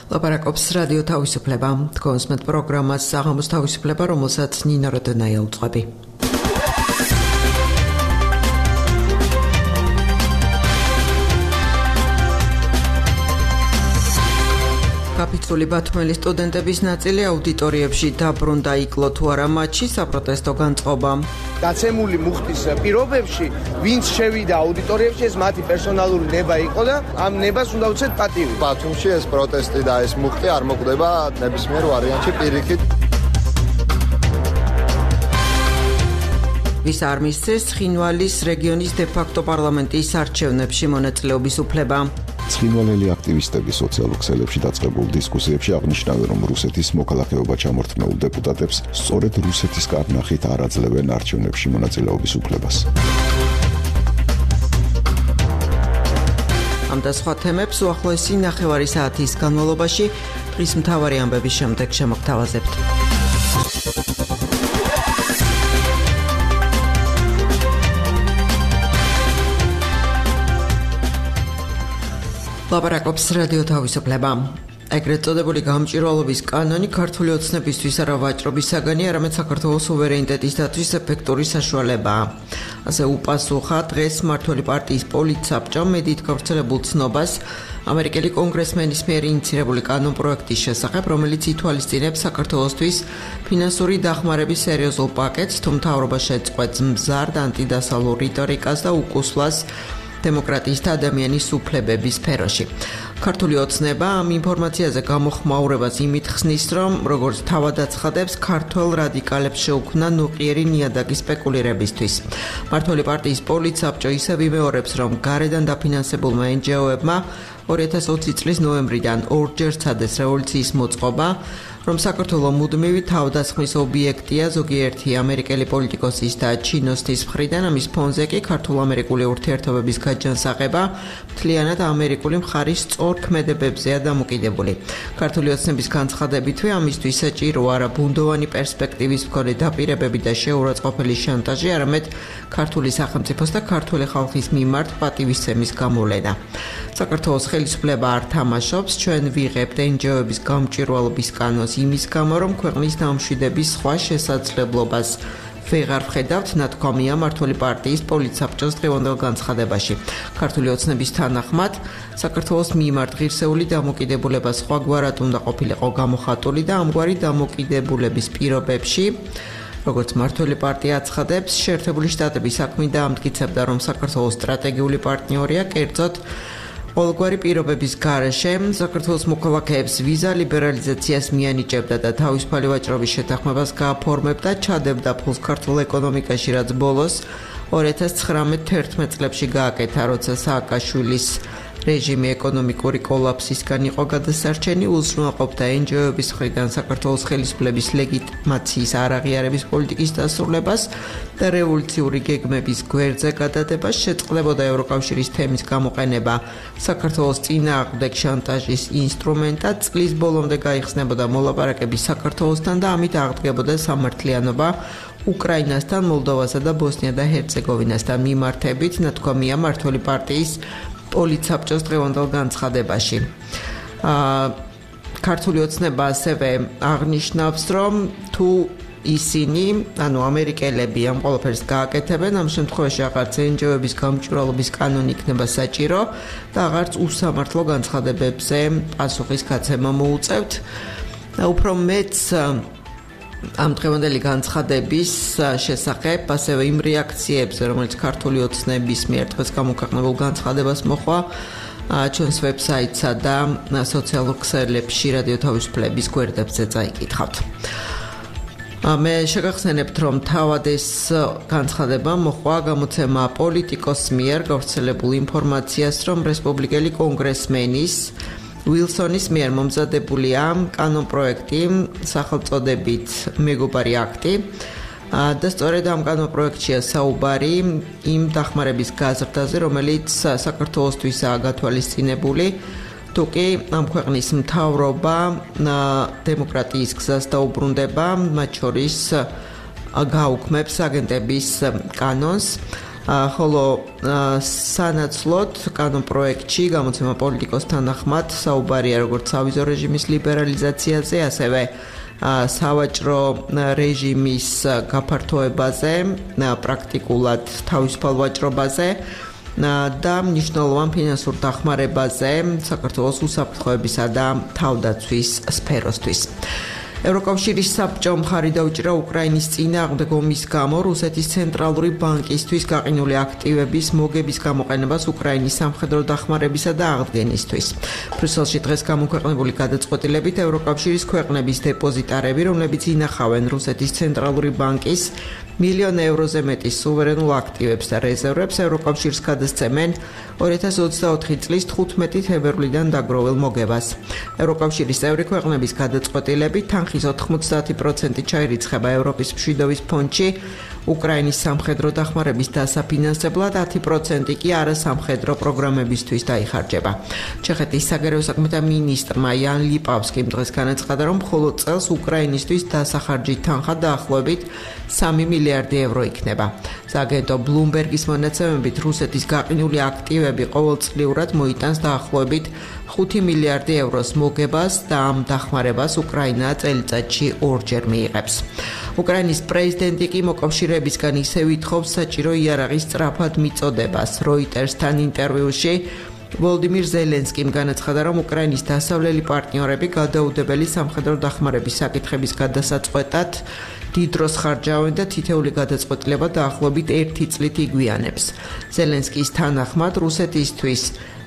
ლაპარაკობს რადიო თავისუფლება. თქვენს მეტ პროგრამას საღამოს თავისუფლება, რომელსაც ნინო როდონაია უძღვები. გაფიცული ბათუმელი სტუდენტების ნაწილი აუდიტორიებში დაბრუნდა, იკლო თუ არა მათში საპროტესტო განწყობა. გაცემული მუხტის პირობებში, ვინც შევიდა აუდიტორიებში, ეს მათი პერსონალური ნება იყო და ამ ნებას უნდა უცეთ პატივი. ბათუმში ეს პროტესტი და ეს მუხტი არ მოკვდება ნებისმიერ ვარიანტში პირიქით. ვის არ მისცეს ცხინვალის რეგიონის დე-ფაქტო პარლამენტის არჩევნებში მონაწილეობის უფლება. ცხინვალელი აქტივისტები სოციალურ ქსელებში დაწყებულ დისკუსიებში აღნიშნავენ, რომ რუსეთის მოქალაქეობა ჩამორთმეულ დეპუტატებს სწორედ რუსეთის კარნახით არ აძლევენ არჩევნებში მონაწილეობის უფლებას. ამ და სხვა თემებს უახლოესი ნახევარი საათის განმავლობაში დღის მთავარი ამბების შემდეგ შემოგთავაზებთ. ლაპარაკობს რადიო თავისუფლება. ეგრეთ წოდებული გამჭვირვალობის კანონი ქართული ოცნებისთვის არა ვაჭრობის საგანი, არამედ საქართველოს სუვერენიტეტის დაცვის ეფექტური საშუალებაა. ასე უპასუხა დღეს მმართველი პარტიის პოლიტსაბჭომ მედიით გავრცელებულ ცნობას ამერიკელი კონგრესმენის მიერ ინიცირებული კანონპროექტის შესახებ, რომელიც ითვალისწინებს საქართველოსთვის ფინანსური დახმარების სერიოზულ პაკეტს, თუ მთავრობა შეწყვეტს მზარდ ანტიდასალურ რიტორიკას და უკუსლას დემოკრატიის და ადამიანის უფლებების სფეროში. ქართული ოცნება ამ ინფორმაციაზე გამოხმაურებას იმით ხსნის, რომ როგორც თავად აცხადებს, ქართველ რადიკალებს შეუქმნა ნუყიერი ნიადაგი სპეკულირებისთვის. მმართველი პარტიის პოლიტსაბჭო ისევ იმეორებს, რომ გარედან დაფინანსებულმა NGO-ებმა 2020 წლის ნოემბრიდან ორჯერ სცადეს რევოლუციის მოწყობა, რომ საქართველოს მუდმივი თავდასხმის ობიექტია ზოგიერთი ამერიკელი პოლიტიკოსის და ჩინოსის მხრიდან, ამის ფონზე კი ქართულ-ამერიკული ურთიერთობების გაჯანსაღება მთლიანად ამერიკული მხარის სწორ ქმედებებზეა დამოკიდებული. ქართული ოცნების განცხადებითვე ამისთვის საჭირო არა ბუნდოვანი პერსპექტივის მქონე დაპირებები და შეურაცხყოფელი შანტაჟი, არამედ ქართული სახელმწიფოს და ქართული ხალხის მიმართ პატივისცემის გამოვლენა. საქართველოს ხელისუფლება არ თამაშობს, ჩვენ ვიღებთ NGO-ების გამჭვირვალობის კანონს იმის გამო, რომ ქვეყნის დამშვიდების სხვა შესაძლებლობას ვეღარ ვხედავთ, ნათქვამია მმართველი პარტიის პოლიტსაბჭოს დღევანდელ განცხადებაში. ქართული ოცნების თანახმად, საქართველოს მიმართ ღირსეული დამოკიდებულება სხვაგვარად უნდა ყოფილიყო გამოხატული და ამგვარი დამოკიდებულების პირობებში, როგორც მმართველი პარტია აცხადებს, შეერთებული შტატები საქმით დაამტკიცებდა, რომ საქართველოს სტრატეგიული პარტნიორია, კერძოდ ყოველგვარი პირობების გარეშე საქართველოს მოქალაქეებს ვიზა ლიბერალიზაციას მიანიჭებდა და თავისუფალი ვაჭრობის შეთანხმებას გააფორმებდა, ჩადებდა ფულს ქართულ ეკონომიკაში, რაც ბოლოს 2019-11 წლებში გააკეთა, როცა სააკაშვილის რეჟიმი ეკონომიკური კოლაფსისგან იყო გადასარჩენი, უზრუნველყოფდა NGO-ების მხრიდან საქართველოს ხელისუფლების ლეგიტიმაციის არაღიარების პოლიტიკის დასრულებას და რევოლუციური გეგმების გვერდზე გადადებას, შეწყდებოდა ევროკავშირის თემის გამოყენება საქართველოს წინააღმდეგ შანტაჟის ინსტრუმენტად, წლის ბოლომდე გაიხსნებოდა მოლაპარაკები საქართველოსთან და ამით აღდგებოდა სამართლიანობა უკრაინასთან, მოლდოვასა და ბოსნია და ჰერცეგოვინასთან მიმართებით, ნათქვამია მმართველი პარტიის პოლიტსაბჭოს დღევანდელ განცხადებაში. ქართული ოცნება ასევე აღნიშნავს, რომ თუ ისინი, ანუ ამერიკელები ამ ყველაფერს გააკეთებენ, ამ შემთხვევაში აღარც NGO-ების გამჭვირვალობის კანონი იქნება საჭირო და აღარც უსამართლო განცხადებებზე პასუხის გაცემა მოუწევთ. უფრო მეც ამ დღევანდელი განცხადების შესახებ, ასევე იმ რეაქციებზე, რომელიც ქართული ოცნების მიერ დღეს გამოქვეყნებულ განცხადებას მოჰყვა, ჩვენს ვებსაიტსა და სოციალურ ქსელებში რადიო თავისუფლების გვერდებზე წაიკითხავთ. მე შეგახსენებთ, რომ თავად ეს განცხადება მოჰყვა გამოცემა პოლიტიკოს მიერ გავრცელებულ ინფორმაციას, რომ რესპუბლიკელი კონგრესმენის უილსონის მიერ მომზადებულია კანონპროექტი სახელწოდებით მეგობარი აქტი და სწორედ ამ კანონპროექტშია საუბარი იმ დახმარების გაზრდაზე, რომელიც საქართველოსთვისაა გათვალისწინებული, თუკი ამ ქვეყნის მთავრობა დემოკრატიის გზას დაუბრუნდება, მათ შორის გაუქმებს აგენტების კანონს. ხოლო სანაცვლოდ კანონპროექტში გამოცემა პოლიტიკოსთან ნახმად საუბარია როგორც სავიზო რეჟიმის ლიბერალიზაციაზე, ასევე სავაჭრო რეჟიმის გაფართოებაზე, პრაქტიკულად თავისუფალ ვაჭრობაზე და მნიშვნელოვან ფინანსურ დახმარებაზე საქართველოს უსაფრთხოებისა და თავდაცვის სფეროსთვის. ევროკავშირის საბჭო მხარი დაუჭირა უკრაინის წინააღმდეგ ომის გამო რუსეთის ცენტრალური ბანკისთვის გაყინული აქტივების მოგების გამოყენებას უკრაინის სამხედრო დახმარებისა და აღდგენისთვის. ბრიუსელში დღეს გამოქვეყნებული გადაწყვეტილებით ევროკავშირის ქვეყნების დეპოზიტარები, რომლებიც ინახავენ რუსეთის ცენტრალური ბანკის $1,000,000 ევროზე მეტის სუვერენულ აქტივებს და რეზერვებს ევროკავშირს გადასცემენ 2024 წლის 15 თებერვლიდან დაგროვილ მოგებას. ევროკავშირის წევრი ქვეყნების გადაწყვეტილებით თანხის 90% ჩაირიცხება ევროპის მშვიდობის ფონდში, უკრაინის სამხედრო დახმარების დასაფინანსებლად 10% კი არასამხედრო პროგრამებისთვის დაიხარჯება. ჩეხეთის საგარეო საქმეთა მინისტრმა იან ლიპავსკიმ დღეს განაცხადა, რომ მხოლოდ წელს უკრაინისთვის დასახარჯი თანხა დაახლოებით 3 მილიარდი ევრო იქნება. სააგენტო ბლუმბერგის მონაცემებით რუსეთის გაყინული აქტივები ყოველწლიურად მოიტანს დაახლოებით 5 მილიარდი ევროს მოგებას და ამ დახმარებას უკრაინა წელიწადში 2-ჯერ მიიღებს. უკრაინის პრეზიდენტი კი მოკავშირეებისგან ისევ ითხოვს საჭირო იარაღის სწრაფად მიწოდებას. როიტერსთან ინტერვიუში ვოლდიმირ ზელენსკიმ განაცხადა, რომ უკრაინის დასავლელი პარტნიორები გადაუდებელი სამხედრო დახმარების საკითხების გადასაწყვეტად დიდ დროს ხარჯავენ და თითეული გადაწყვეტილება დაახლოებით 1 წლით იგვიანებს. ზელენსკის თანახმად რუსეთისთვის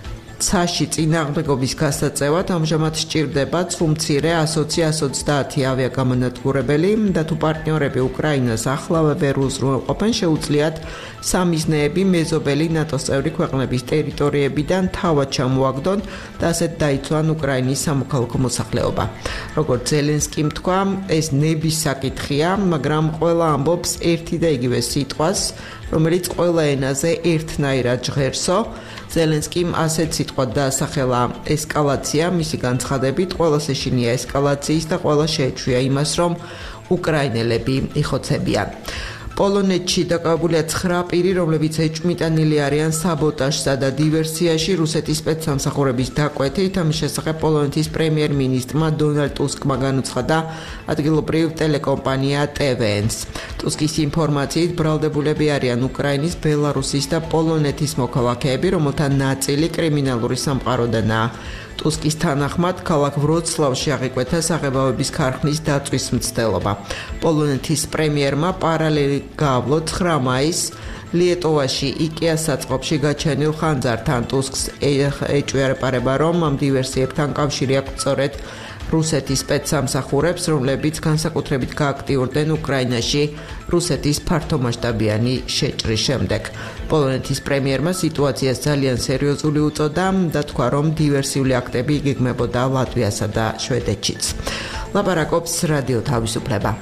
ცაში წინააღმდეგობის გასაწევად ამჟამად სჭირდება ცუმცირე 100-120 ავიაგამონადგურებელი და თუ პარტნიორები უკრაინას ახლავე ვერ უზრუნველყოფენ, შეუძლიათ სამიზნეები მეზობელი ნატოს წევრი ქვეყნების ტერიტორიებიდან თავად ჩამოაგდონ და ასეთ დაიცვან უკრაინის სამოქალაქო მოსახლეობა. როგორც ზელენსკიმ თქვა, ეს ნების საკითხია, მაგრამ ყველა ამბობს ერთი და იგივე სიტყვას, რომელიც ყველა ენაზე ერთნაირად ჟღერსო. ზელენსკიმ ასეთ სიტყვად დაასახელა ესკალაცია, მისი განცხადებით, ყველას ეშინია ესკალაციის და ყველა შეეჩვია იმას, რომ უკრაინელები იხოცებიან. პოლონეთში დაკავებულია 9 პირი, რომლებიც ეჭვმიტანილი არიან საბოტაჟსა და დივერსიაში რუსეთის სპეცსამსახურების დაკვეთით. ამის შესახებ პოლონეთის პრემიერ-მინისტრმა დონალდ ტუსკმა განუცხადა ადგილობრივ ტელეკომპანია TVN-ს. ტუსკის ინფორმაციით ბრალდებულები არიან უკრაინის, ბელარუსის და პოლონეთის მოქალაქეები, რომელთა ნაწილი კრიმინალური სამყაროდანაა. ტუსკის თანახმად, ქალაქ ვროცლავში აღიკვეთა საღებავების ქარხნის დაწვის მცდელობა. პოლონეთის პრემიერმა პარალელი გაავლო 9 მაისს ლიეტოვაში იკეას საწყობში გაჩენილ ხანძართან. ტუსკს ეჭვიარება, რომ ამ დივერსიებთან კავშირი აქვს სწორედ რუსეთის სპეცსამსახურებს, რომლებიც განსაკუთრებით გააქტიურდნენ უკრაინაში რუსეთის ფართომასშტაბიანი შეჭრის შემდეგ. პოლონეთის პრემიერმა სიტუაციას ძალიან სერიოზული უწოდა და თქვა, რომ დივერსიული აქტები იგეგმებოდა ლატვიასა და შვედეთშიც. ლაპარაკობს რადიო თავისუფლება.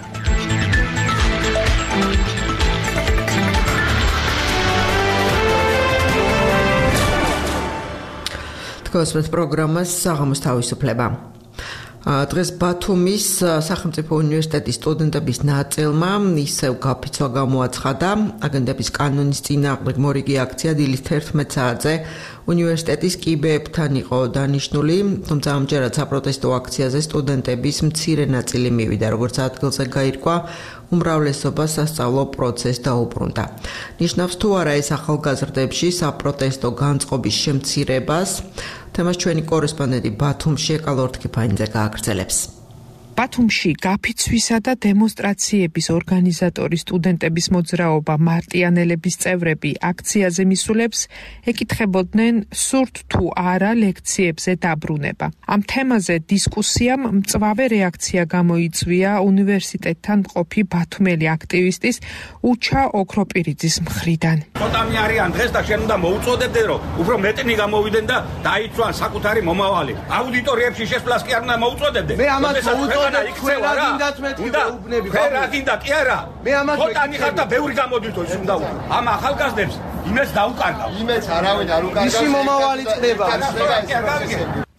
თქვენს პროგრამას საღამოს თავისუფლება. დღეს ბათუმის სახელმწიფო უნივერსიტეტის სტუდენტების ნაწილმა ისევ გაფიცვა გამოაცხადა აგენტების კანონის წინააღმდეგ მორიგი აქცია დილის 11 საათზე უნივერსიტეტის კიბეებთან იყო დანიშნული, თუმცა ამჯერად საპროტესტო აქციაზე სტუდენტების მცირე ნაწილი მივიდა, როგორც ადგილზე გაირკვა, უმრავლესობა სასწავლო პროცესს დაუბრუნდა. ნიშნავს თუ არა ეს ახალგაზრდებში საპროტესტო განწყობის შემცირებას, თემას ჩვენი კორესპონდენტი ბათუმში ეკალორთქიფანიძე გააგრძელებს. ბათუმში გაფიცვისა და დემონსტრაციების ორგანიზატორი სტუდენტების მოძრაობა მარტიანელების წევრები აქციაზე მისულებს ეკითხებოდნენ სურთ თუ არა ლექციებზე დაბრუნება. ამ თემაზე დისკუსიამ მწვავე რეაქცია გამოიწვია უნივერსიტეტთან მყოფი ბათუმელი აქტივისტის უჩა ოქროპირიძის მხრიდან. ხოტამი არიან დღეს და შენ უნდა მოუწოდებდე რომ უფრო მეტნი გამოვიდნენ და დაიცვან საკუთარი მომავალი. აუდიტორიებში შესვლას კი არ უნდა მოუწოდებდე. მე ამას მოუწოდებ იქცევა რა? რა გინდა კი არა? მე ამას ხოტანი ხარ და ბევრი გამოდითო ის უნდა ამ ახალგაზრდებს იმეს დაუკარგავ. იმეც არავინ არ უკარგავს. ისი მომავალი წდება.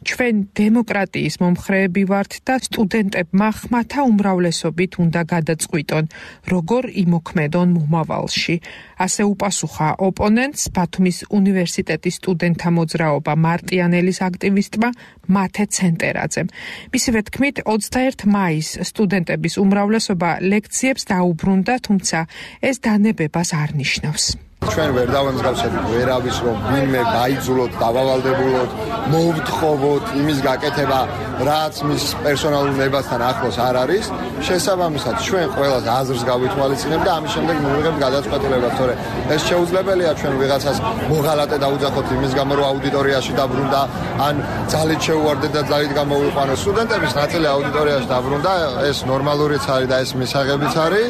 ჩვენ დემოკრატიის მომხრეები ვართ და სტუდენტებმა ხმათა უმრავლესობით უნდა გადაწყვიტონ, როგორ იმოქმედონ მომავალში. ასე უპასუხა ოპონენტს ბათუმის უნივერსიტეტის სტუდენტთა მოძრაობა მარტიანელის აქტივისტმა მათე ცენტერაძემ. მისივე თქმით, 21 მაისს სტუდენტების უმრავლესობა ლექციებს დაუბრუნდა, თუმცა ეს დანებებას არ ნიშნავს. ჩვენ ვერ დავამსგავსებთ ვერავის, რომ ვინმე გაიძულოთ, დავავალდებულოთ, მოვთხოვოთ იმის გაკეთება, რაც მის პერსონალურ ნებასთან ახლოს არ არის. შესაბამისად, ჩვენ ყველას აზრს გავითვალისწინებთ და ამის შემდეგ მივიღებთ გადაწყვეტილებას, თორე ეს შეუძლებელია ჩვენ ვიღაცას მოღალატე დაუძახოთ იმის გამო, რომ აუდიტორიაში დაბრუნდა, ან ძალით შეუვარდეთ და ძალით გამოვიყვანოთ. სტუდენტების ნაწილი აუდიტორიაში დაბრუნდა, ეს ნორმალურიც არის და ეს მისაღებიც არის,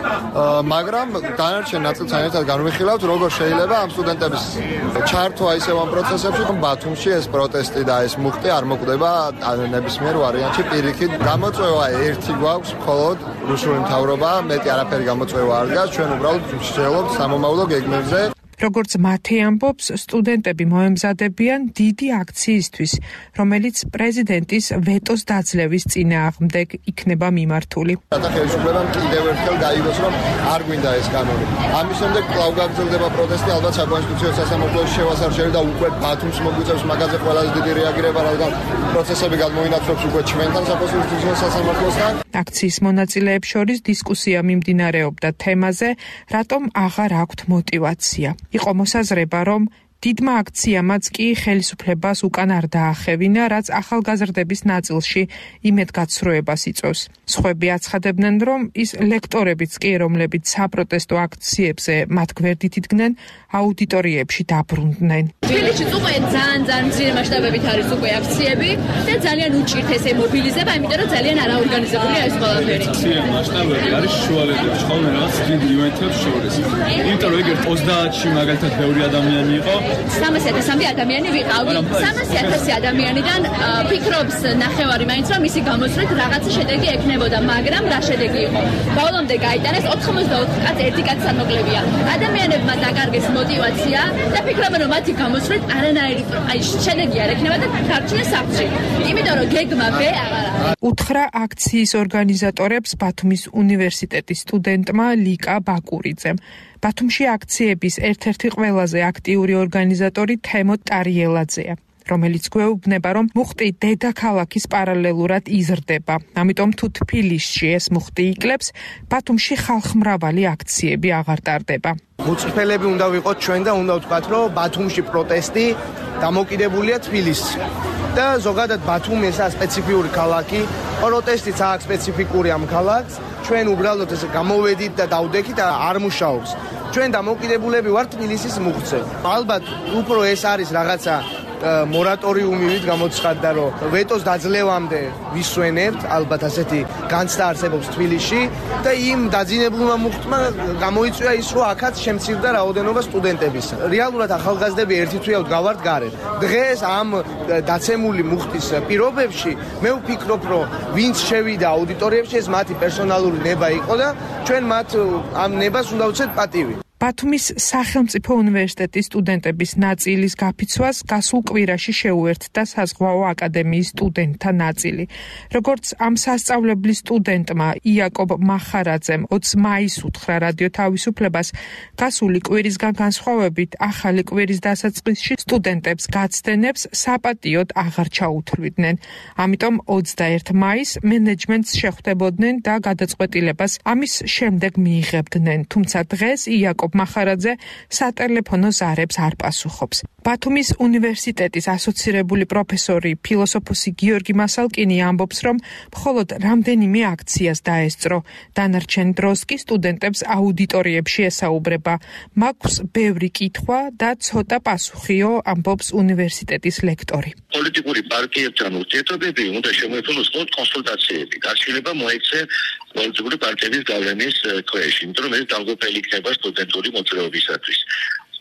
მაგრამ დანარჩენ ნაწილთან ერთად განვიხილავთ, როგორ შეიძლება ამ სტუდენტების ჩართვა ისევ ამ პროცესებში, რომ ბათუმში ეს პროტესტი და ეს მუხტი არ მოკვდება ნებისმიერ ვარიანტში პირიქით. გამოწვევა ერთი გვაქვს, მხოლოდ რუსული მთავრობა, მეტი არაფერი გამოწვევა არ დგას, ჩვენ უბრალოდ ვშველობთ სამომავლო გეგმებზე. როგორც მათე ამბობს, სტუდენტები მოემზადებიან დიდი აქციისთვის, რომელიც პრეზიდენტის ვეტოს დაძლევის წინააღმდეგ იქნება მიმართული. რათა ხელისუფლებამ კიდევ ერთხელ გაიგოს, რომ არ გვინდა ეს კანონი. ამის შემდეგ კვლავ გაგრძელდება პროტესტი, ალბათ საკონსტიტუციო სასამართლოში შევასარჩევი და უკვე ბათუმს მოგვიწევს მაგაზე ყველაზე დიდი რეაგირება, რადგან პროცესები გადმოინაცვლებს უკვე ჩვენთან საკონსტიტუციო სასამართლოსთან. აქციის მონაწილეებს შორის დისკუსია მიმდინარეობდა თემაზე, რატომ აღარ აქვთ мотиваცია. იყო მოსაზრება, რომ დიდმა აქციამაც კი ხელისუფლებას უკან არ დაახევინა, რაც ახალგაზრდების ნაწილში იმედგაცრუებას იწვევს. სხვები აცხადებდნენ, რომ ის ლექტორებიც კი, რომლებიც საპროტესტო აქციებზე მათ გვერდით იდგნენ, აუდიტორიებში დაბრუნდნენ. თბილისში უკვე ძალიან მცირე მასშტაბებით არის უკვე აქციები და ძალიან უჭირთ ესე მობილიზება, იმიტომ რომ ძალიან არაორგანიზებულია ეს ყველაფერი. მცირე მასშტაბები არის შუალედებში, ხოლმე რაღაც დიდ ივენთებს შორის. იმიტომ რომ ეგრეთ 30-ში მაგალითად ბევრი ადამიანი იყო. 300,000 ადამიანი ვიყავი. 300,000 ადამიანიდან ფიქრობს ნახევარი მაინც რომ მისი გამოსვლით რაღაცა შედეგი ექნებოდა, მაგრამ რა შედეგი იყო? ბოლომდე გაიტანეს 84 კაცი, ერთი კაცი სამოკლებია. ადამიანებმა დაკარგეს мотиваცია და ფიქრობენ რომ მათი გამოსვლით არანაირი შედეგი არ ექნება და დარჩნენ სახლში. იმიტომ რომ გეგმა B აღარ არის. უთხრა აქციის ორგანიზატორებს ბათუმის უნივერსიტეტის სტუდენტმა ლიკა ბაკურიძემ. ბათუმში აქციების ერთ-ერთი ყველაზე აქტიური ორგანიზატორი თემო ტარიელაძეა, რომელიც გვეუბნება, რომ მუხტი დედაქალაქის პარალელურად იზრდება. ამიტომ თუ თბილისში ეს მუხტი იკლებს, ბათუმში ხალხმრავალი აქციები აღარ ტარდება. მუწიფელები უნდა ვიყოთ ჩვენ და უნდა ვთქვათ, რომ ბათუმში პროტესტი დამოკიდებულია თბილისში. და ზოგადად ბათუმი ესაა სპეციფიური ქალაქი, პროტესტიც აქვს სპეციფიკური ამ ქალაქს. ჩვენ უბრალოდ ესე გამოვედით და დავდექით არ მუშაობს. ჩვენ დამოკიდებულები ვართ თბილისის მუხტზე. ალბათ უფრო ეს არის რაღაცა მორატორიუმივით გამოცხადდა, რომ ვეტოს დაძლევამდე ვისვენებთ, ალბათ ასეთი განცდა არსებობს თბილისში და იმ დაძინებულმა მუხტმა გამოიწვია ის, რომ აქაც შემცირდა რაოდენობა სტუდენტების. რეალურად ახალგაზრდები ერთი თვეავთ გავართ გარეთ. დღეს ამ დაცემული მუხტის პირობებში მე ვფიქრობ, რომ ვინც შევიდა აუდიტორიებში, ეს მათი პერსონალური ნება იყო და ჩვენ მათ ამ ნებას უნდა ვუწევთ პატივი. ბათუმის სახელმწიფო უნივერსიტეტის სტუდენტების ნაწილის გაფიცვას გასულ კვირაში შეუერთდა საზღვაო აკადემიის სტუდენტთა ნაწილი. როგორც ამ სასწავლებლის სტუდენტმა იაკობ მახარაძემ 20 მაისს უთხრა რადიო თავისუფლებას, გასული კვირისგან განსხვავებით, ახალი კვირის დასაწყისში სტუდენტებს გაცდენებს საპატიოდ აღარ ჩაუთვლიდნენ. ამიტომ 21 მაისს მენეჯმენტს შეხვდებოდნენ და გადაწყვეტილებას ამის შემდეგ მიიღებდნენ. თუმცა დღეს იაკობ მახარაძე სატელეფონო ზარებს არ პასუხობს. ბათუმის უნივერსიტეტის ასოცირებული პროფესორი ფილოსოფოსი გიორგი მასალკინი ამბობს, რომ მხოლოდ რამდენიმე აქციას დაესწრო. დანარჩენ დროს კი სტუდენტებს აუდიტორიებში ესაუბრება. მაქვს ბევრი კითხვა და ცოტა პასუხიო, ამბობს უნივერსიტეტის ლექტორი. პოლიტიკური პარტიებთან ურთიერთობები უნდა შემოეფლოს კონსულტაციები. გაშლება მოექცე პოლიტიკური პარტიების გავლენის ქვეშ, იმიტომ რომ ეს დამღუპელი იქნება სტუდენტური მოძრაობისათვის.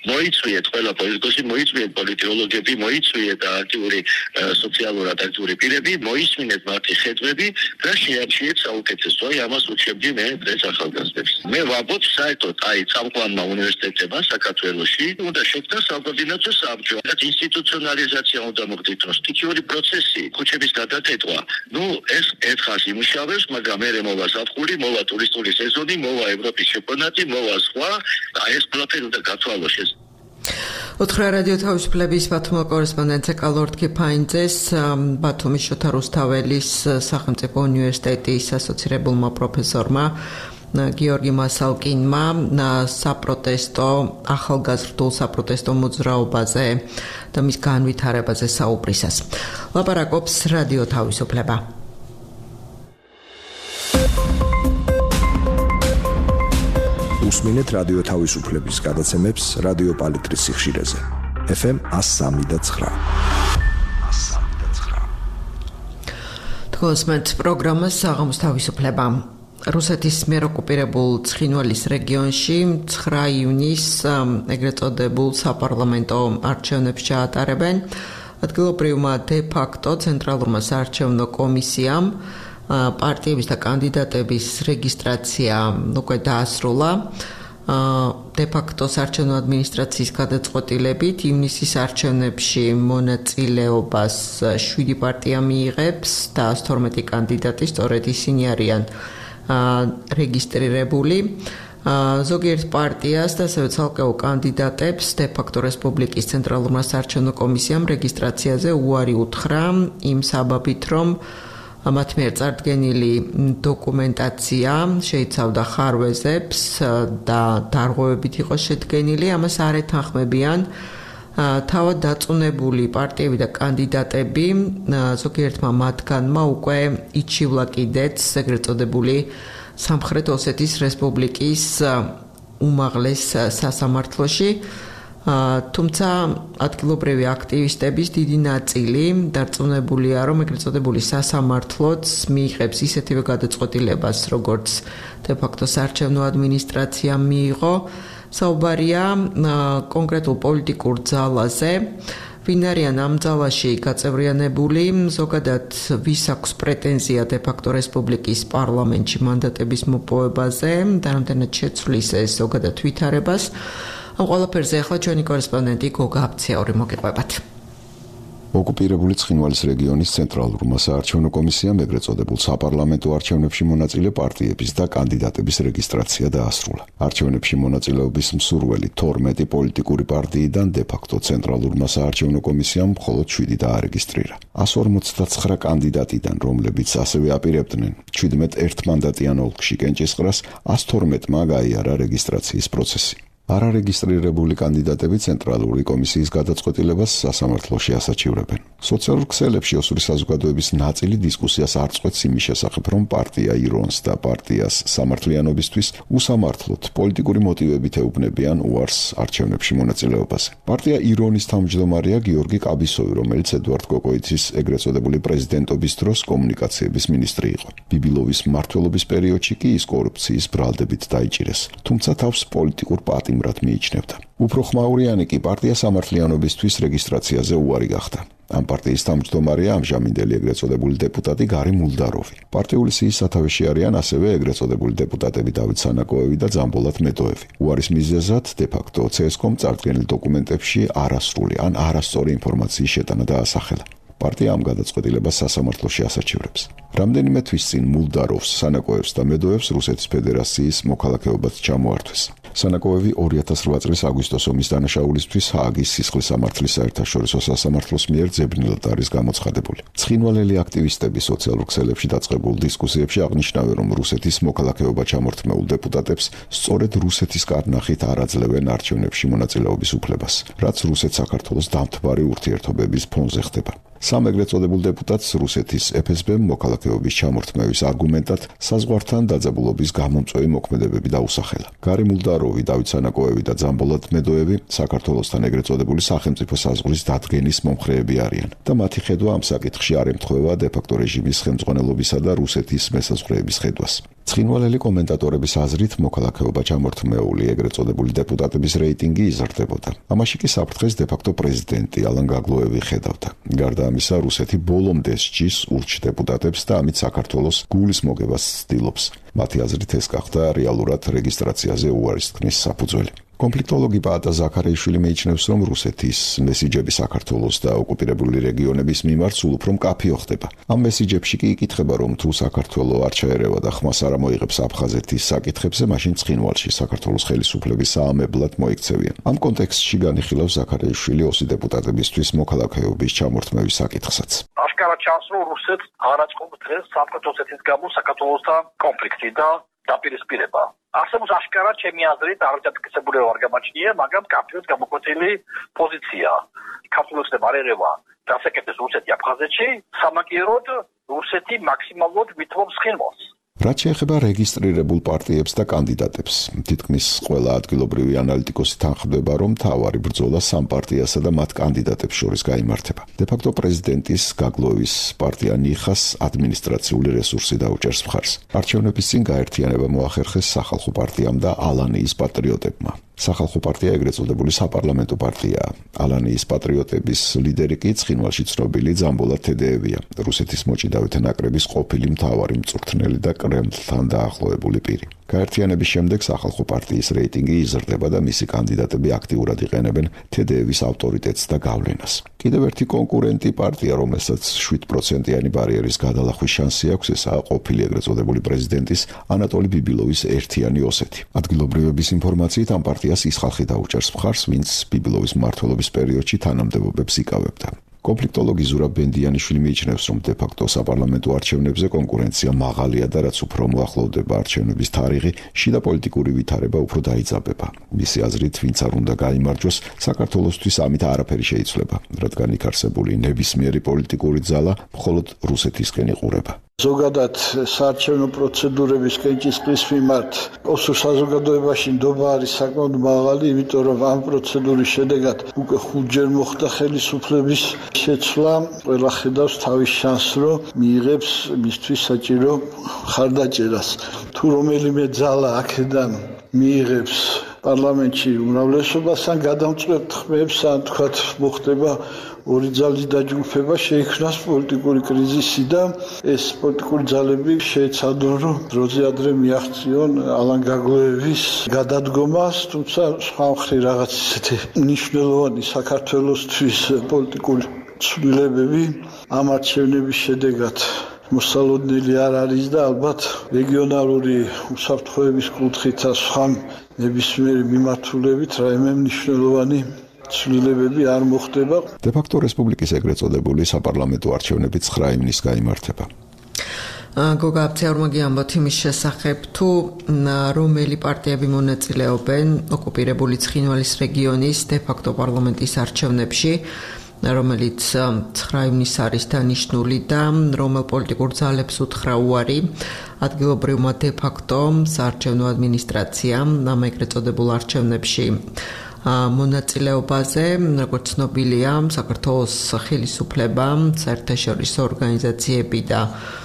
მოიწვიეთ ყველა პოლიტიკოსი, მოიწვიეთ პოლიტოლოგები, მოიწვიეთ აქტიური სოციალურად აქტიური პირები, მოისმინეთ მათი ხედვები და შეარჩიეთ საუკეთესო. ამას უჩვენდი მე დღეს ახალგაზრდებს. მე ვაბობ საერთოდ წამყვანმა უნივერსიტეტებმა საქართველოში უნდა შექმნას საკოორდინაციო საბჭო. ინსტიტუციონალიზაცია უნდა მოხდეს, სტიქიური პროცესი, ქუჩების გადატეტვა. ეს ერთხანს იმუშავებს, მაგრამ მერე მოვა ზაფხული, მოვა ტურისტული სეზონი, მოვა ევროპის ჩემპიონატი, მოვა სხვა და ეს ყველაფერი უნდა გათვალოს ეს. ოთხრა რადიო თავისუფლების ბათუმის კორესპონდენტი კალორდ კიფაინძეს ბათუმის შოთა რუსთაველის სახელმწიფო უნივერსიტეტის ასოცირებულმა პროფესორმა გიორგი მასალკინმა საპროტესტო ახალგაზრდულ საპროტესტო მოძრაობაზე და მის განვითარებაზე საუბრისას. ლაპარაკობს რადიო თავისუფლება. უსმინეთ რადიო თავისუფლების გადაცემებს რადიო პალიტრის სიხშირეზე. FM 103.9. თქვენს პროგრამას საღამოს თავისუფლება. რუსეთის მიერ ოკუპირებულ ცხინვალის რეგიონში 9 ივნის ეგრეთ წოდებულ საპარლამენტო არჩევნებს ჩაატარებენ. ადგილობრივმა დე-ფაქტო ცენტრალურმა საარჩევნო კომისიამ პარტიების და კანდიდატების რეგისტრაცია უკვე დაასრულა. დე-ფაქტო საარჩევნო ადმინისტრაციის გადაწყვეტილებით ივნისის არჩევნებში მონაწილეობას 7 პარტია მიიღებს და 112 კანდიდატი სწორედ ისინი არიან რეგისტრირებული. ზოგიერთ პარტიას და ასევე ცალკეულ კანდიდატებს დე-ფაქტო რესპუბლიკის ცენტრალურმა საარჩევნო კომისიამ რეგისტრაციაზე უარი უთხრა იმ საბაბით, რომ მათ მიერ წარდგენილი დოკუმენტაცია შეიცავდა ხარვეზებს და დარღვევებით იყო შედგენილი, ამას არ ეთანხმებიან თავად დაწუნებული პარტიები და კანდიდატები. ზოგიერთმა მათგანმა უკვე იჩივლა კიდეც ეგრეთ წოდებული სამხრეთ ოსეთის რესპუბლიკის უმაღლეს სასამართლოში. თუმცა ადგილობრივი აქტივისტების დიდი ნაწილი დარწმუნებულია, რომ ეგრეთ წოდებული სასამართლოც მიიღებს ისეთივე გადაწყვეტილებას, როგორც დე-ფაქტო საარჩევნო ადმინისტრაცია მიიღო. საუბარია კონკრეტულ პოლიტიკურ ძალაზე, ვინ არიან ამ ძალაში გაწევრიანებული, ზოგადად ვის აქვს პრეტენზია დე-ფაქტო რესპუბლიკის პარლამენტში მანდატების მოპოვებაზე და რამდენად შეცვლის ეს ზოგადად ვითარებას. ამ ყველაფერზე ახლა ჩვენი კორესპონდენტი გოგა აბციური მოგიყვებათ. ოკუპირებული ცხინვალის რეგიონის ცენტრალურმა საარჩევნო კომისიამ ეგრეთ წოდებულ საპარლამენტო არჩევნებში მონაწილე პარტიების და კანდიდატების რეგისტრაცია დაასრულა. არჩევნებში მონაწილეობის მსურველი 12 პოლიტიკური პარტიიდან დე-ფაქტო ცენტრალურმა საარჩევნო კომისიამ მხოლოდ 7 დაარეგისტრირა. 159 კანდიდატიდან, რომლებიც ასევე აპირებდნენ 17 ერთმანდატიან ოლქში კენჭისყრას, 112-მა გაიარა რეგისტრაციის პროცესი. არარეგისტრირებული კანდიდატები ცენტრალური კომისიის გადაწყვეტილებას სასამართლოში ასაჩივრებენ. სოციალურ ქსელებში ოსური საზოგადოების ნაწილი დისკუსიას არ წყვეტს იმის შესახებ, რომ პარტია ირონს და პარტიას სამართლიანობისთვის უსამართლოდ პოლიტიკური მოტივებით ეუბნებიან უარს არჩევნებში მონაწილეობაზე. პარტია ირონის თავმჯდომარეა გიორგი კაბისოვი, რომელიც ედვარდ კოკოიცის ეგრეთ წოდებული პრეზიდენტობის დროს კომუნიკაციების მინისტრი იყო. ბიბილოვის მმართველობის პერიოდში კი ის კორუფციის ბრალდებით დაიჭირეს, თუმცა თავს პოლიტიკურ პატიმრად მიიჩნევდა. უფრო ხმაურიანი კი პარტია სამართლიანობისთვის რეგისტრაციაზე უარი გახდა. ამ პარტიის თავმჯდომარეა ამჟამინდელი ეგრეთ წოდებული დეპუტატი გარი მულდაროვი. პარტიული სიის სათავეში არიან ასევე ეგრეთ წოდებული დეპუტატები დავით სანაკოევი და ძამბოლატ მედოევი. უარის მიზეზად დე-ფაქტო CSKOM წარდგენილ დოკუმენტებში არასრული ან არასწორი ინფორმაციის შეტანა დაასახელა. პარტია ამ გადაწყვეტილებას სასამართლოში ასაჩივრებს. რამდენიმე თვის წინ მულდაროვს, სანაკოევს და მედოევს რუსეთის ფედერაციის მოქალაქეობაც ჩამოართვეს. სანაკოევი 2008 წლის აგვისტოს ომის დანაშაულისთვის ჰააგის სისხლის სამართლის საერთაშორისო სასამართლოს მიერ ძებნილად არის გამოცხადებული. ცხინვალელი აქტივისტები სოციალურ ქსელებში დაწყებულ დისკუსიებში აღნიშნავენ, რომ რუსეთის მოქალაქეობა ჩამორთმეულ დეპუტატებს სწორედ რუსეთის კარნახით არ აძლევენ არჩევნებში მონაწილეობის უფლებას, რაც რუსეთ-საქართველოს დამთბარი ურთიერთობების ფონზე ხდება. სამ ეგრეთ წოდებულ დეპუტატს რუსეთის FSB-მ მოქალაქეობის ჩამორთმევის არგუმენტად საზღვართან დაძაბულობის გამომწვევი მოქმედებები დაუსახელა. გარი მულდაროვი, დავით სანაკოევი და ძამბოლატ მედოევი საქართველოსთან ეგრეთ წოდებული სახელმწიფო საზღვრის დადგენის მომხრეები არიან და მათი ხედვა ამ საკითხში არ ემთხვევა დე-ფაქტო რეჟიმის ხელმძღვანელობისა და რუსეთის მესაზღვრეების ხედვას. ცხინვალელი კომენტატორების აზრით მოქალაქეობა ჩამორთმეული ეგრეთ წოდებული დეპუტატების რეიტინგი იზრდებოდა. ამაში კი საფრთხეს დე-ფაქტო პრეზიდენტი ალან გაგლოევი ხედავდა. გარდა ამისა, რუსეთი ბოლომდე სჯის ურჩ დეპუტატებს და ამით საქართველოს გულის მოგებას ცდილობს. მათი აზრით ეს გახდა რეალურად რეგისტრაციაზე უარის თქმის საფუძველი. კონფლიქტოლოგი პაატა ზაქარეიშვილი მეჩნევს, რომ რუსეთის მესიჯები საქართველოს და ოკუპირებული რეგიონების მიმართ სულ უფრო მკაფიო ხდება. ამ მესიჯებში კი იკითხება, რომ თუ საქართველო არ ჩაერევა და ხმას არ ამოიღებს აფხაზეთის საკითხებზე, მაშინ ცხინვალში საქართველოს ხელისუფლების საამებლად მოიქცევიან. ამ კონტექსტში განიხილავს ზაქარეიშვილი ოსი დეპუტატებისთვის მოქალაქეობის ჩამორთმევის საკითხსაც. აშკარად ჩანს, რომ რუსეთს არ აწყობს დღეს სამხრეთ-ოსეთის გამო საქართველოსთან კონფლიქტი და დაპირისპირება. არსებობს აშკარად ჩემი აზრით არადასტკიცებული არ გამაჩნია, მაგრამ კაფეოს გამოკვეთილი პოზიცია. ქართულებს არ ერევა დასაკეთეს რუსეთი აფხაზეთში, სამაგიეროდ რუსეთი მაქსიმალურად ვითმობს ცხინვალს. რაც შეეხება რეგისტრირებულ პარტიებს და კანდიდატებს, თითქმის ყველა ადგილობრივი ანალიტიკოსი თანხმდება, რომ მთავარი ბრძოლა სამ პარტიასა და მათ კანდიდატებს შორის გაიმართება. დე-ფაქტო პრეზიდენტის გაგლოევის პარტია ნიხას ადმინისტრაციული რესურსი დაუჭერს მხარს. არჩევნების წინ გაერთიანება მოახერხეს სახალხო პარტიამ და ალანიის პატრიოტებმა. სახალხო პარტია ეგრეთ წოდებული საპარლამენტო პარტიაა. ალანიის პატრიოტების ლიდერი კი ცხინვალში ცნობილი ძამბოლა თედეევია, რუსეთის მოჭიდავეთა ნაკრების ყოფილი მთავარი მწვრთნელი და კრემლთან დაახლოებული პირი. გაერთიანების შემდეგ სახალხო პარტიის რეიტინგი იზრდება და მისი კანდიდატები აქტიურად იყენებენ თედეევის ავტორიტეტს და გავლენას. კიდევ ერთი კონკურენტი პარტია, რომელსაც 7%-იანი ბარიერის გადალახვის შანსი აქვს, ესაა ყოფილი ეგრეთ წოდებული პრეზიდენტის ანატოლი ბიბილოვის ერთიანი ოსეთი. ადგილობრივების ინფორმაციით ამ პარტიას ის ხალხი დაუჭერს მხარს, ვინც ბიბილოვის მმართველობის პერიოდში თანამდებობებს იკავებდა. კონფლიქტოლოგი ზურაბ ბენდიანიშვილი მიიჩნევს, რომ დე-ფაქტო საპარლამენტო არჩევნებზე კონკურენცია მაღალია და რაც უფრო მოახლოვდება არჩევნების თარიღი, შიდა პოლიტიკური ვითარება უფრო დაიძაბება. მისი აზრით, ვინც არ უნდა გაიმარჯვოს, საქართველოსთვის ამით არაფერი შეიცვლება, რადგან იქ არსებული ნებისმიერი პოლიტიკური ძალა მხოლოდ რუსეთისკენ იყურება. ზოგადად საარჩევნო პროცედურების კენჭისყრის მიმართ ოსურ საზოგადოებაში ნდობა არის საკმაოდ მაღალი, იმიტომ რომ ამ პროცედურის შედეგად უკვე 5-ჯერ მოხდა ხელისუფლების შეცვლა. ყველა ხედავს თავის შანსს, რომ მიიღებს მისთვის საჭირო ხარდაჭერას. თუ რომელიმე ძალა აქედან მიიღებს პარლამენტში უმრავლესობას, ან გადამწყვეტ ხმებს, ან თქვათ მოხდება ორი ძალის დაჯგუფება, შეიქმნას პოლიტიკური კრიზისი და ეს პოლიტიკური ძალები შეეცადონ, რომ დროზე ადრე მიაღწიონ ალან გაგლოევის გადადგომას, თუმცა სხვა მხრივ რაღაც ისეთი მნიშვნელოვანი საქართველოსთვის პოლიტიკური ცვლილებები ამ არჩევნების შედეგად მოსალოდნელი არ არის და ალბათ რეგიონალური უსაფრთხოების კუთხით და სხვა ნებისმიერი მიმართულებით რაიმე მნიშვნელოვანი ცვლილებები არ მოხდება. დე-ფაქტო რესპუბლიკის ეგრეთ წოდებული საპარლამენტო არჩევნები 9 ივნისს გაიმართება. გოგა აფცეურმაგი ამბობთ იმის შესახებ, თუ რომელი პარტიები მონაწილეობენ ოკუპირებული ცხინვალის რეგიონის დე-ფაქტო პარლამენტის არჩევნებში, რომელიც 9 ივნისს არის დანიშნული და რომელ პოლიტიკურ ძალებს უთხრა უარი ადგილობრივმა დე-ფაქტო საარჩევნო ადმინისტრაციამ ამ ეგრეთ წოდებულ არჩევნებში მონაწილეობაზე, როგორც ცნობილია, საქართველოს ხელისუფლება, საერთაშორისო ორგანიზაციები და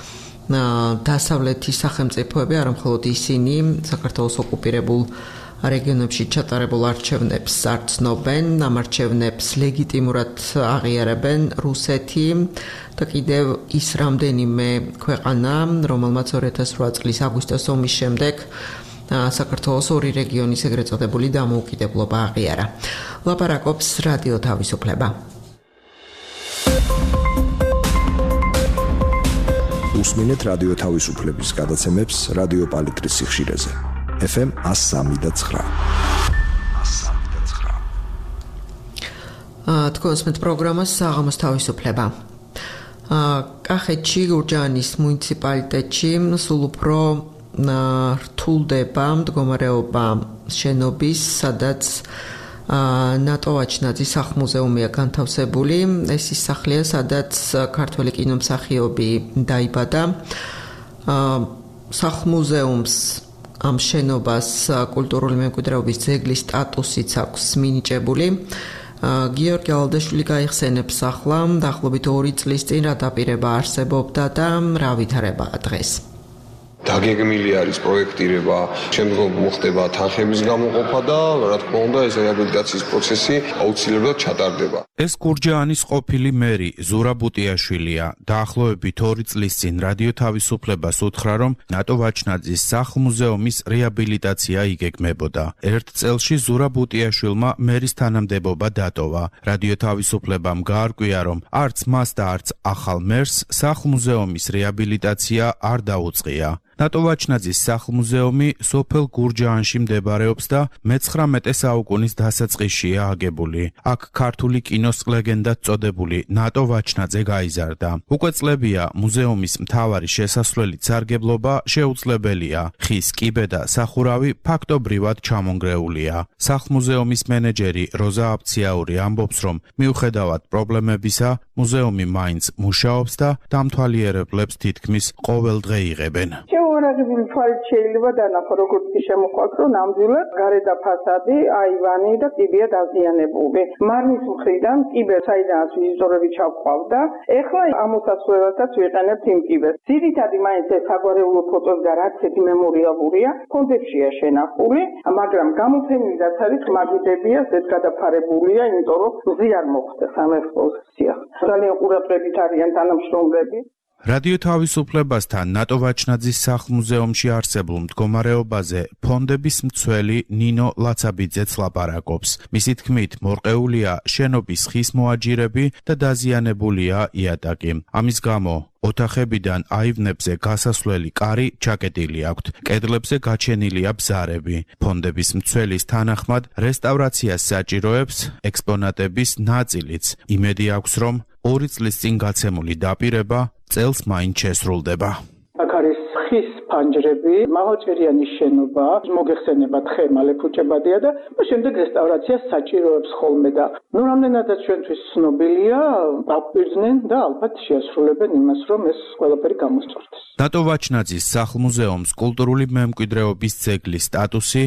დასავლეთის სახელმწიფოები, არა მხოლოდ ისინი, საქართველოს ოკუპირებულ რეგიონებში ჩატარებულ არჩევნებს არ ცნობენ, ამ არჩევნებს ლეგიტიმურად აღიარებენ რუსეთი და კიდევ ის რამდენიმე ქვეყანა, რომელმაც 2008 წლის აგვისტოს ომის შემდეგ საქართველოს ორი რეგიონის ეგრეთ წოდებული დამოუკიდებლობა აღიარა. ლაპარაკობს რადიო თავისუფლება. უსმინეთ რადიო თავისუფლების გადაცემებს რადიო პალიტრის სიხშირეზე. FM 103.9. თქვენს მეც პროგრამას საღამოს თავისუფლება. კახეთში გურჯაანის მუნიციპალიტეტში სულ უფრო რთულდება მდგომარეობა შენობის, სადაც ნატო ვაჩნაძის სახლ-მუზეუმია განთავსებული. ეს ის სახლია, სადაც ქართველი კინომსახიობი დაიბადა. სახლ-მუზეუმს ამ შენობას კულტურული მემკვიდრეობის ძეგლის სტატუსიც აქვს მინიჭებული. გიორგი ალდაშვილი გაიხსენებს ახლა, დაახლოებით 2 წლის წინ რა დაპირება არსებობდა და რა ვითარებაა დღეს. დაგეგმილი არის პროექტირება, შემდგომ მოხდება თანხების გამოყოფა და რა თქმა უნდა ეს რეაბილიტაციის პროცესი აუცილებლად ჩატარდება. ეს გურჯაანის ყოფილი მერი ზურა ბუტიაშვილია. დაახლოებით 2 წლის წინ რადიო თავისუფლებას უთხრა, რომ ნატო ვაჩნაძის სახლ-მუზეუმის რეაბილიტაცია იგეგმებოდა. ერთ წელში ზურა ბუტიაშვილმა მერის თანამდებობა დატოვა. რადიო თავისუფლებამ გაარკვია, რომ არც მას და არც ახალ მერს სახლ-მუზეუმის რეაბილიტაცია არ დაუწყია. ნატო ვაჩნაძის სახლ-მუზეუმი სოფელ გურჯაანში მდებარეობს და მე-19 საუკუნის დასაწყისშია აგებული. აქ ქართული კინოს ლეგენდად წოდებული ნატო ვაჩნაძე გაიზარდა. უკვე წლებია მუზეუმის მთავარი შესასვლელი სარგებლობა შეუძლებელია. ხის კიბე და სახურავი ფაქტობრივად ჩამონგრეულია. სახლ-მუზეუმის მენეჯერი როზა აბციაური ამბობს, რომ მიუხედავად პრობლემებისა, მუზეუმი მაინც მუშაობს და დამთვალიერებლებს თითქმის ყოველ დღე იღებენ. შეუარაღებული თვალით შეიძლება დანახო, როგორც კი შემოხვდათ, რომ ნამდვილად გარედან ფასადი, აივანი და კიბეა დაზიანებული. მარნის მხრიდან კიბე, საიდანაც ვიზიტორები ჩავყავდა, ეხლა ამოსასვლელადაც ვიყენებთ იმ კიბეს. ძირითადი მაინც ეს საგვარეულო ფოტოს და რაც ერთი მემორიალურია, ფონდებშია შენახული, მაგრამ გამოფენილდაც არის მაგიდებია, ეს გადაფარებულია, იმიტომ რომ ზიანს მოხდეს ამ ექსპოზიციას. ძალიან ყურადღებით არიან თანამშრომლები. რადიო თავისუფლებასთან ნატო ვაჩნაძის სახლ-მუზეუმში არსებულ მდგომარეობაზე ფონდების მცველი ნინო ლაცაბიძეც ლაპარაკობს. მისი თქმით, მორყეულია შენობის ხის მოაჯირები და დაზიანებულია იატაკი. ამის გამო ოთახებიდან აივნებზე გასასვლელი კარი ჩაკეტილი აქვთ. კედლებზე გაჩენილია ბზარები. ფონდების მცველის თანახმად რესტავრაციას საჭიროებს ექსპონატების ნაწილიც. იმედი აქვს, რომ 2 წლის წინ გაცემული დაპირება წელს მაინც შესრულდება. აქ არის ხის ფანჯრები, მაღალჭერიანი შენობა, მოგეხსენება თხე მალე ფუჭებადია და შემდეგ რესტავრაციას საჭიროებს ხოლმე და რამდენადაც ჩვენთვის ცნობილია, აპირდნენ და ალბათ შეასრულებენ იმას, რომ ეს ყველაფერი გამოსწორდეს. ნატო ვაჩნაძის სახლ-მუზეუმს კულტურული მემკვიდრეობის ძეგლის სტატუსი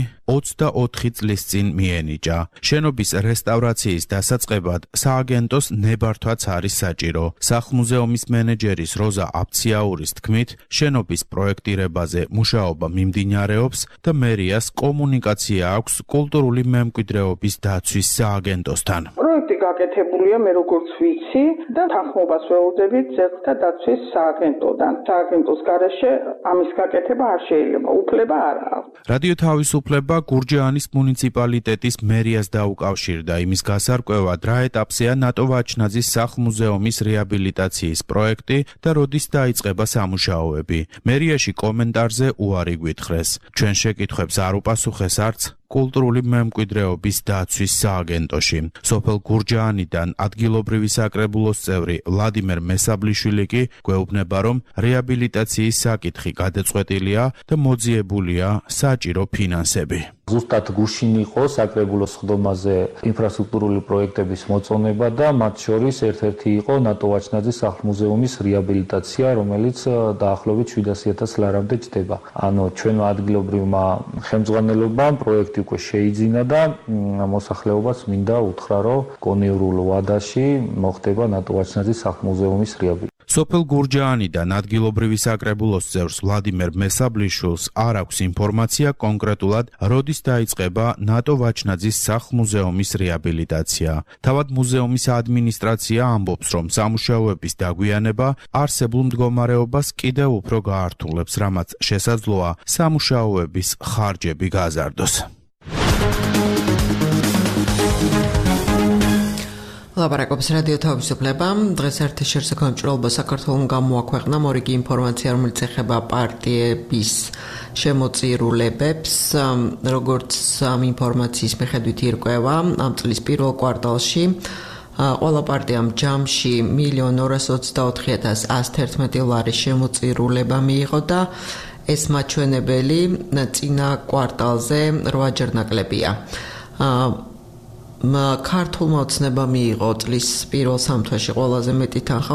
24 წლის წინ მიენიჭა. შენობის რესტავრაციის დასაწყებად სააგენტოს ნებართვაც არის საჭირო. სახლ-მუზეუმის მენეჯერის როზა აბციაურის თქმით, შენობის პროექტირებაზე მუშაობა მიმდინარეობს და მერიას კომუნიკაცია აქვს კულტურული მემკვიდრეობის დაცვის სააგენტოსთან. პროექტი გაკეთებულია, მე როგორც ვიცი და თანხმობას ველოდებით ძეგლთა დაცვის სააგენტოდან. სააგენტოს გარეშე ამის გაკეთება არ შეიძლება, უფლება არ აქვს. რადიო თავისუფლება გურჯაანის მუნიციპალიტეტის მერიას დაუკავშირდა იმის გასარკვევად, რა ეტაპზეა ნატო ვაჩნაძის სახლ-მუზეუმის რეაბილიტაციის პროექტი და როდის დაიწყება სამუშაოები. მერიაში კომენტარზე უარი გვითხრეს. ჩვენ შეკითხვებს არ უპასუხეს არც კულტურული მემკვიდრეობის დაცვის სააგენტოში. სოფელ გურჯაანიდან ადგილობრივი საკრებულოს წევრი ვლადიმერ მესაბლიშვილი კი გვეუბნება, რომ რეაბილიტაციის საკითხი გადაწყვეტილია და მოძიებულია საჭირო ფინანსები. ზუსტად გუშინ იყო საკრებულოს ხდომაზე ინფრასტრუქტურული პროექტების მოწონება და მათ შორის ერთ-ერთი იყო ნატო ვაჩნაძის სახლ-მუზეუმის რეაბილიტაცია, რომელიც დაახლოებით 700.000 ლარამდე ჯდება. ანუ ჩვენმა ადგილობრივმა ხელმძღვანელობამ პროექტი უკვე შეიძინა და მოსახლეობას მინდა უთხრა, რომ კონიურულ ვადაში მოხდება ნატო ვაჩნაძის სახლ-მუზეუმის რეაბილიტაცია. სოფელ გურჯაანიდან ადგილობრივი საკრებულოს წევრს ვლადიმერ მესაბლიშვილს არ აქვს ინფორმაცია კონკრეტულად, როდის დაიწყება ნატო ვაჩნაძის სახლ-მუზეუმის რეაბილიტაცია. თავად მუზეუმის ადმინისტრაცია ამბობს, რომ სამუშაოების დაგვიანება არსებულ მდგომარეობას კიდევ უფრო გაართულებს, რამაც შესაძლოა სამუშაოების ხარჯები გაზარდოს. ლაპარაკობს რადიო თავისუფლება. დღეს ეთერში გამჭრელობა საქართველოს გამოაქვეყნა მორიგი ინფორმაცია, რომელიც ეხება პარტიების შემოწირულებებს. როგორც ამ ინფორმაციის მიხედვით ირკვევა, ამ წლის პირველ კვარტალში ყველა პარტიამ ჯამში 1,224,111 ლარის შემოწირულება მიიღო და ეს მაჩვენებელი წინა კვარტალზე 8-ჯერ ნაკლებია. ქართულმა ოცნებამ მიიღო წლის პირველ სამთვეში ყველაზე მეტი თანხა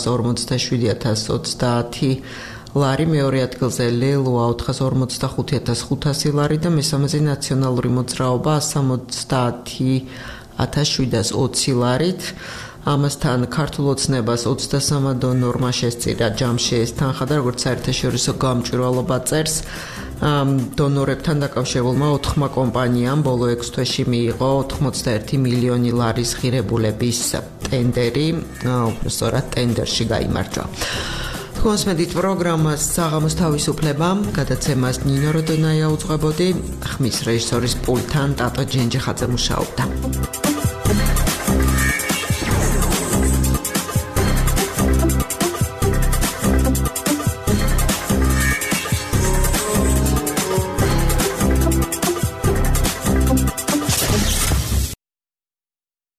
457,030 ლარი, მეორე ადგილზე ლელოა 445,500 ლარი და მესამეზე ნაციონალური მოძრაობა 170,720 ლარით. ამასთან ქართულ ოცნებას 23 დონორმა შესწირა ჯამში ეს თანხა და როგორც საერთაშორისო გამჭვირვალობა წერს დონორებთან დაკავშირებულმა 4 კომპანიამ ბოლო 6 თვეში მიიღო 81 მილიონი ლარის ღირებულების ტენდერი, უბრალოდ ტენდერში გაიმარჯვა. Consmedit პროგრამას საღამოს თავისუფლება, გადაცემას ნინო როდონაია უძღვებოდი, ხმის რეჟისორის პულტთან ტატო ჯენჯიხაძე მუშაობდა.